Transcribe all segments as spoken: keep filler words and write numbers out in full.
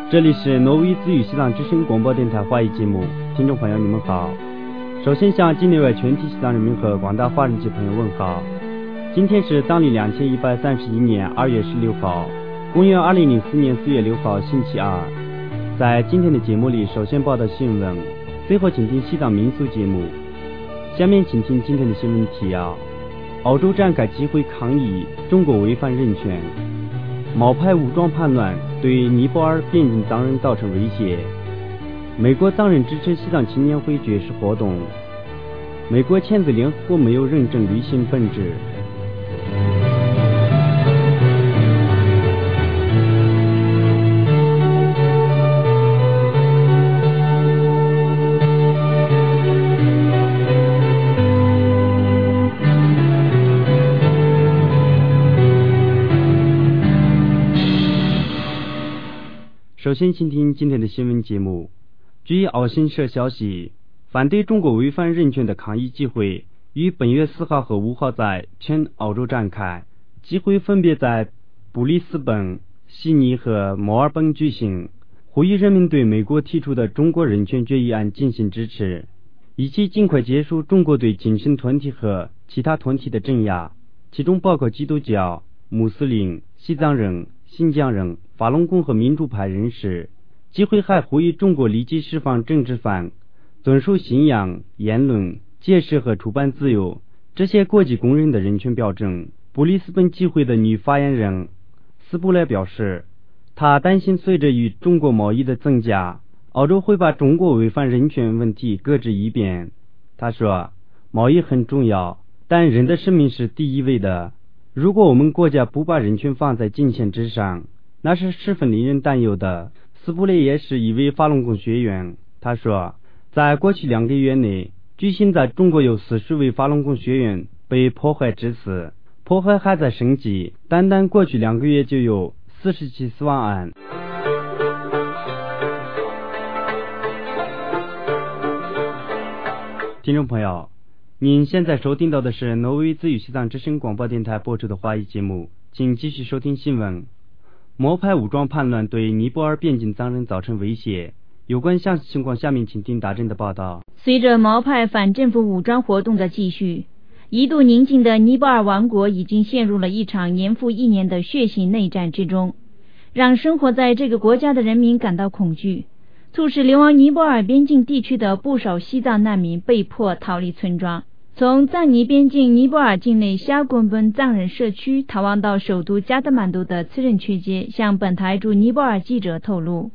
这里是挪威自语西藏之声广播电台华语节目，听众朋友你们好。首先向境内外全体西藏人民和广大华人籍朋友问好。今天是当历两千一百三十一年二月十六号，公元二零零四年四月六号星期二。在今天的节目里，首先报道新闻，最后请听西藏民俗节目。下面请听今天的新闻提要：澳洲展开集会抗议中国违反人权，毛派武装叛乱对尼泊尔边境藏人造成威胁，美国藏人支持西藏青年会绝食活动，美国签字联合国没有认证履行本质。首先请听今天的新闻节目。据澳新社消息，反对中国违反人权的抗议集会于本月四号和五号在全澳洲展开，集会分别在布里斯本、悉尼和墨尔本举行，呼吁人民对美国提出的中国人权决议案进行支持，以及尽快结束中国对精神团体和其他团体的镇压，其中包括基督教、穆斯林、西藏人、新疆人、法轮功和民主派人士。集会还呼吁中国立即释放政治犯，遵守信仰、言论、结社和出版自由，这些国际公认的人权标准。布里斯本集会的女发言人斯布莱表示，他担心随着与中国贸易的增加，澳洲会把中国违反人权问题搁置一边。他说，贸易很重要，但人的生命是第一位的，如果我们国家不把人权放在金钱之上，那是十分令人担忧的。斯布雷也是一位法轮功学员，他说，在过去两个月内，据信在中国有四十位法轮功学员被迫害致死，迫害还在升级，单单过去两个月就有四十起死亡案。听众朋友，您现在收听到的是挪威自语西藏之声广播电台播出的华语节目，请继续收听新闻。毛派武装叛乱对尼泊尔边境藏人造成威胁，有关详细情况下面请听大震的报道。 随着毛派反政府武装活动的继续，一度宁静的尼泊尔王国已经陷入了一场年复一年的血腥内战之中，让生活在这个国家的人民感到恐惧，促使流亡尼泊尔边境地区的不少西藏难民被迫逃离村庄，从藏尼边境尼泊尔境内夏贡本藏人社区逃亡到首都加德满都的次仁区街，向本台驻尼泊尔记者透露，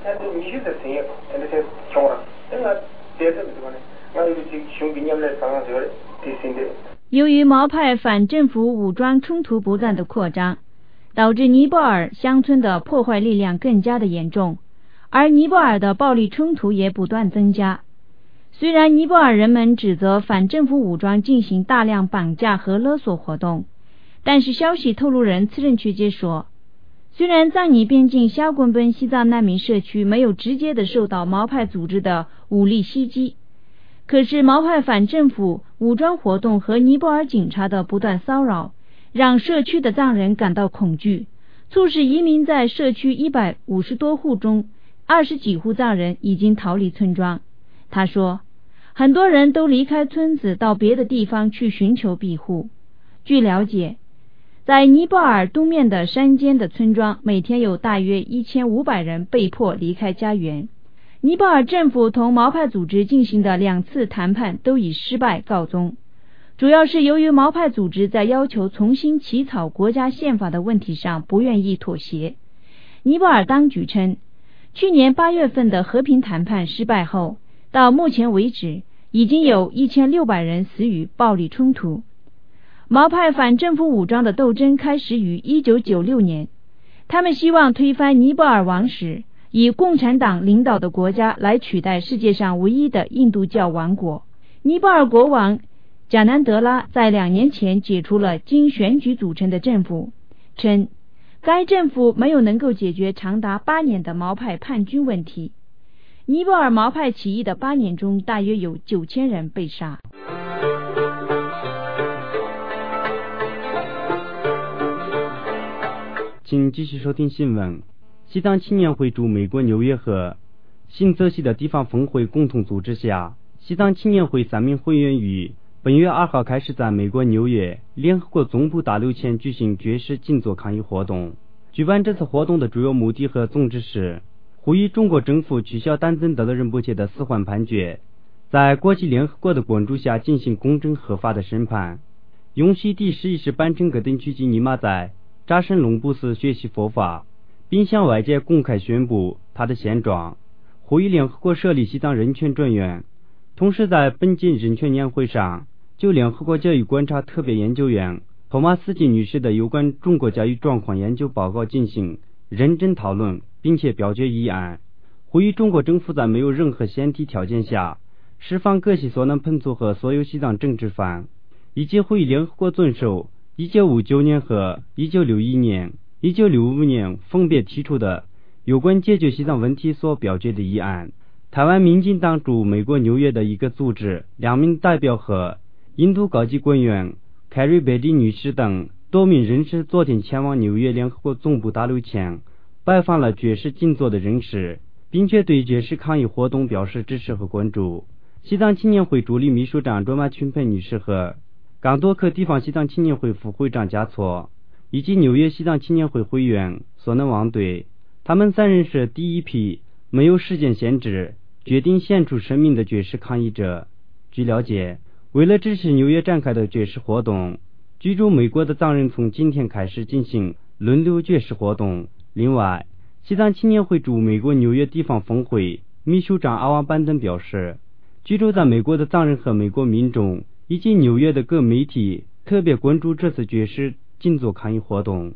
由于毛派反政府武装冲突不断的扩张，导致尼泊尔乡村的破坏力量更加的严重，而尼泊尔的暴力冲突也不断增加。虽然尼泊尔人们指责反政府武装进行大量绑架和勒索活动，但是消息透露人次仁区街说，虽然藏尼边境夏贡本西藏难民社区没有直接的受到毛派组织的武力袭击，可是毛派反政府武装活动和尼泊尔警察的不断骚扰，让社区的藏人感到恐惧，促使移民在社区一百五十多户中二十几户藏人已经逃离村庄。他说，很多人都离开村子到别的地方去寻求庇护。据了解，在尼泊尔东面的山间的村庄，每天有大约一千五百人被迫离开家园。尼泊尔政府同毛派组织进行的两次谈判都以失败告终，主要是由于毛派组织在要求重新起草国家宪法的问题上不愿意妥协。尼泊尔当局称，去年八月份的和平谈判失败后，到目前为止已经有一千六百人死于暴力冲突。毛派反政府武装的斗争开始于一九九六年，他们希望推翻尼泊尔王室，以共产党领导的国家来取代世界上唯一的印度教王国。尼泊尔国王贾南德拉在两年前解除了经选举组成的政府，称该政府没有能够解决长达八年的毛派叛军问题。尼泊尔毛派起义的八年中，大约有九千人被杀。 请继续收听新闻。 西藏青年会驻美国纽约和新泽西的地方峰会共同组织下，西藏青年会三名会员于本月二号开始在美国纽约联合国总部大楼前举行绝食静坐抗议活动。举办这次活动的主要目的和宗旨是呼吁中国政府取消丹增德勒仁波切的死缓判决，在国际联合国的关注下进行公正合法的审判，允许第十一世班真格登曲吉尼玛在扎什隆布寺学习佛法，并向外界公开宣布他的现状，呼吁联合国设立西藏人权专员。同时在本届人权年会上，就联合国教育观察特别研究员托马斯基女士的有关中国教育状况研究报告进行认真讨论，并且表决议案，呼吁中国政府在没有任何限制条件下释放各系所难盆族和所有西藏政治犯，以及呼吁联合国遵守一九五九年和一九六一年、一九六五年分别提出的有关解决西藏问题所表决的议案。台湾民进党驻美国纽约的一个组织两名代表和印度高级官员凯瑞贝蒂女士等多名人士昨天前往纽约联合国总部大楼前拜访了绝食静坐的人士，并且对绝食抗议活动表示支持和关注。西藏青年会助理秘书长卓玛群佩女士和冈多克地方西藏青年会副会长加措，以及纽约西藏青年会会员索能王队，他们三人是第一批没有时间限制决定献出生命的绝食抗议者。据了解，为了支持纽约展开的绝食活动，居住美国的藏人从今天开始进行轮流绝食活动。另外，西藏青年会驻美国纽约地方峰会秘书长阿旺班登表示，居住在美国的藏人和美国民众以及纽约的各媒体特别关注这次绝食静坐抗议活动。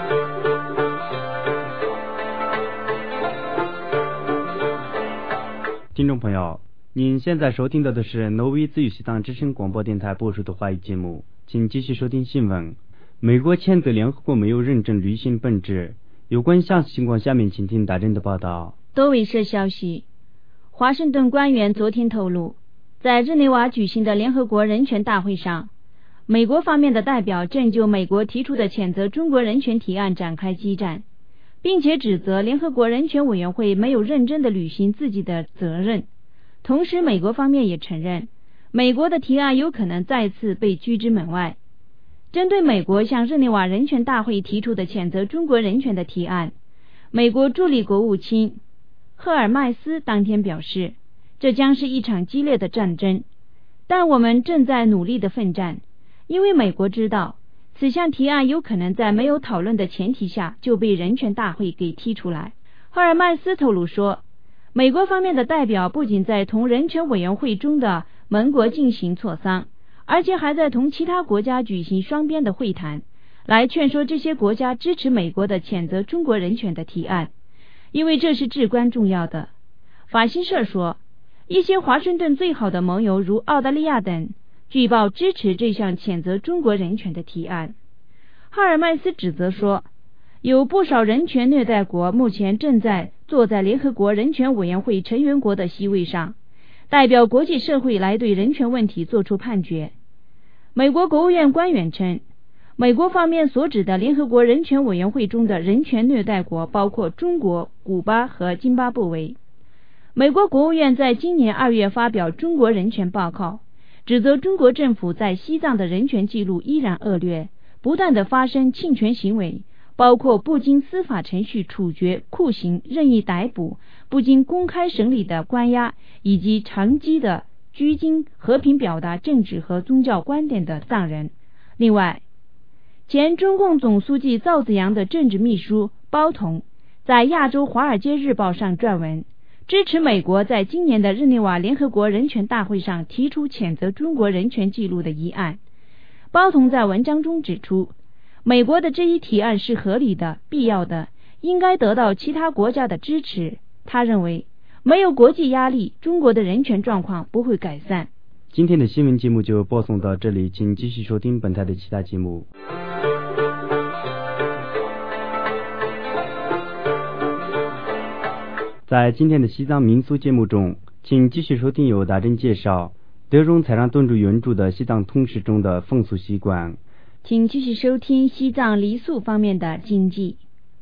听众朋友，您现在收听到的是挪威自由西藏之声广播电台播出的华语节目，请继续收听新闻。美国谴责联合国没有认真履行本质。有关详细情况，下面请听大真的报道。 多维社消息，华盛顿官员昨天透露，在日内瓦举行的联合国人权大会上，美国方面的代表正就美国提出的谴责中国人权提案展开激战，并且指责联合国人权委员会没有认真地履行自己的责任。同时，美国方面也承认，美国的提案有可能再次被拒之门外。针对美国向日内瓦人权大会提出的谴责中国人权的提案，美国助理国务卿赫尔麦斯当天表示，这将是一场激烈的战争，但我们正在努力地奋战，因为美国知道此项提案有可能在没有讨论的前提下就被人权大会给踢出来。赫尔麦斯透露说，美国方面的代表不仅在同人权委员会中的盟国进行磋商，而且还在同其他国家举行双边的会谈，来劝说这些国家支持美国的谴责中国人权的提案，因为这是至关重要的。法新社说，一些华盛顿最好的盟友如澳大利亚等据报支持这项谴责中国人权的提案。哈尔麦斯指责说，有不少人权虐待国目前正在坐在联合国人权委员会成员国的席位上，代表国际社会来对人权问题作出判决。美国国务院官员称，美国方面所指的联合国人权委员会中的人权虐待国包括中国、古巴和津巴布韦。美国国务院在今年二月发表中国人权报告，指责中国政府在西藏的人权记录依然恶劣，不断地发生侵权行为，包括不经司法程序处决、酷刑、任意逮捕、不经公开审理的关押，以及长期的拘禁和平表达政治和宗教观点的藏人。另外，前中共总书记赵紫阳的政治秘书包同在亚洲华尔街日报上撰文，支持美国在今年的日内瓦联合国人权大会上提出谴责中国人权记录的议案。包同在文章中指出，美国的这一提案是合理的、必要的，应该得到其他国家的支持。他认为，没有国际压力，中国的人权状况不会改善。 今天的新闻节目就播送到这里，请继续收听本台的其他节目。在今天的西藏民俗节目中，请继续收听由大真介绍德荣才让顿主原著的西藏通史中的风俗习惯。 请继续收听西藏黎族方面的禁忌。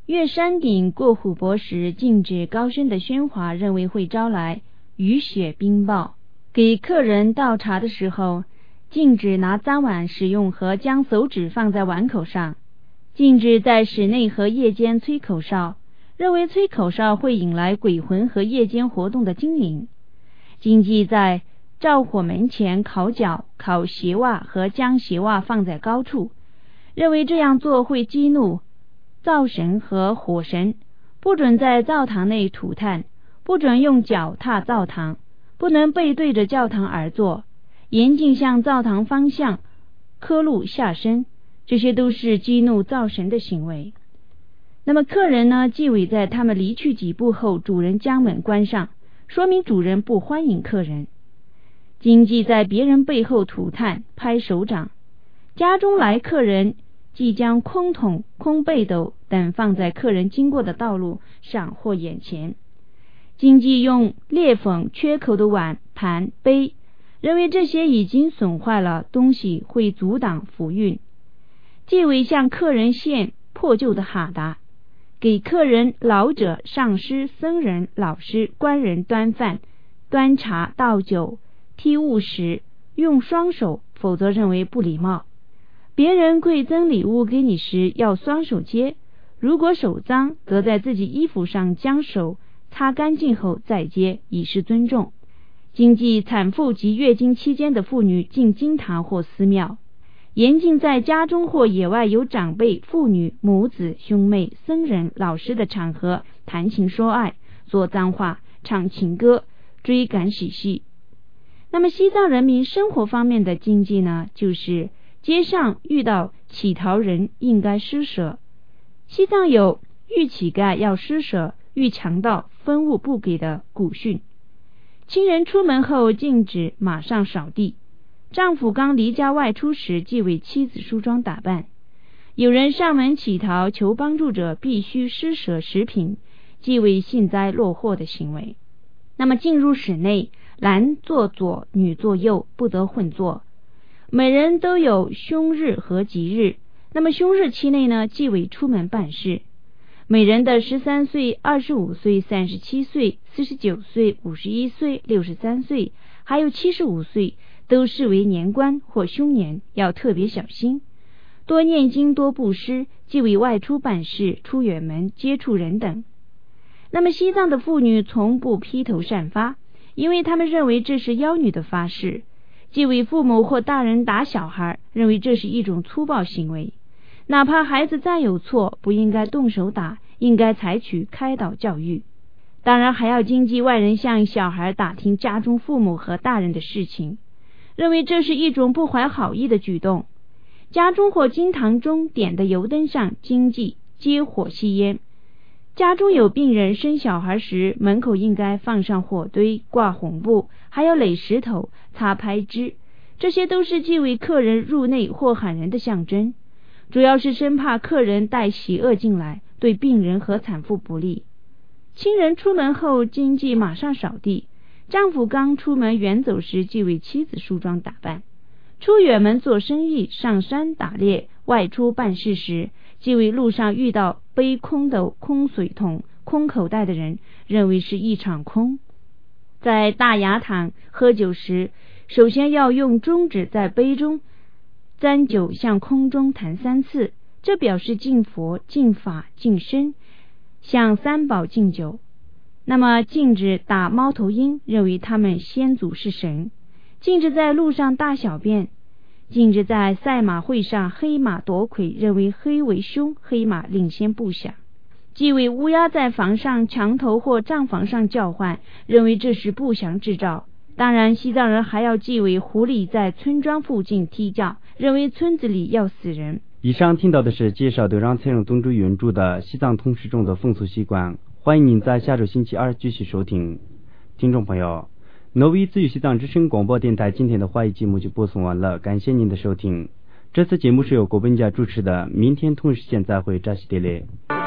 越山顶过湖泊时，禁止高声的喧哗，认为会招来雨雪冰雹。给客人倒茶的时候，禁止拿脏碗使用和将手指放在碗口上。禁止在室内和夜间吹口哨，认为吹口哨会引来鬼魂和夜间活动的精灵。禁忌在灶火门前烤脚、烤鞋袜和将鞋袜放在高处，认为这样做会激怒灶神和火神。不准在灶堂内吐炭，不准用脚踏灶堂，不能背对着教堂而坐，严禁向灶堂方向磕路下身，这些都是激怒灶神的行为。那么客人呢，忌讳在他们离去几步后，主人将门关上，说明主人不欢迎客人。禁忌在别人背后吐炭、拍手掌。家中来客人，即将空桶、空背斗等放在客人经过的道路上或眼前。禁忌用裂缝、缺口的碗、盘、杯，认为这些已经损坏了东西会阻挡福运。忌讳向客人献破旧的哈达。给客人、老者、上师、僧人、老师、官人端饭、端茶、倒酒、踢物时用双手，否则认为不礼貌。别人馈赠礼物给你时要双手接，如果手脏，则在自己衣服上将手擦干净后再接，以示尊重。禁忌产妇及月经期间的妇女进经堂或寺庙。严禁在家中或野外有长辈、妇女、母子、兄妹、僧人、老师的场合谈情说爱、说脏话、唱情歌、追赶喜戏。那么西藏人民生活方面的禁忌呢，就是街上遇到乞讨人应该施舍。西藏有遇乞丐要施舍、遇强盗分物不给的古训。亲人出门后禁止马上扫地。丈夫刚离家外出时，忌讳妻子梳妆打扮。有人上门乞讨求帮助者，必须施舍食品，忌讳幸灾乐祸的行为。那么进入室内，男坐左，女坐右，不得混坐。每人都有凶日和吉日，那么凶日期内呢，忌讳出门办事。每人的十三岁、二十五岁、三十七岁、四十九岁、五十一岁、六十三岁，还有七十五岁，都视为年关或凶年，要特别小心。多念经，多布施，忌讳外出办事、出远门、接触人等。那么西藏的妇女从不披头散发，因为他们认为这是妖女的发誓。忌讳父母或大人打小孩，认为这是一种粗暴行为。哪怕孩子再有错，不应该动手打，应该采取开导教育。当然还要禁忌外人向小孩打听家中父母和大人的事情，认为这是一种不怀好意的举动。家中或经堂中点的油灯上禁忌接火吸烟。家中有病人生小孩时，门口应该放上火堆、挂红布，还有垒石头、擦拍枝，这些都是忌讳客人入内或喊人的象征，主要是生怕客人带邪恶进来，对病人和产妇不利。亲人出门后禁忌马上扫地。丈夫刚出门远走时，忌讳妻子梳妆打扮。出远门做生意、上山打猎、外出办事时，忌讳路上遇到背空的空水桶、空口袋的人，认为是一场空。在大雅堂喝酒时，首先要用中指在杯中沾酒向空中弹三次，这表示敬佛、敬法、敬身，向三宝敬酒。那么禁止打猫头鹰，认为他们先祖是神。禁止在路上大小便。禁止在赛马会上黑马夺魁，认为黑为凶，黑马领先不响。忌讳乌鸦在房上、墙头或帐房上叫唤，认为这是不祥之兆。当然西藏人还要忌讳狐狸在村庄附近啼叫，认为村子里要死人。 以上听到的是介绍的让蔡永东珠原著的西藏通识中的风俗习惯，欢迎您在下周星期二继续收听。听众朋友，挪威自由西藏之声广播电台今天的话语节目就播送完了，感谢您的收听。这次节目是由国本家主持的，明天同一时间再会，扎西德勒。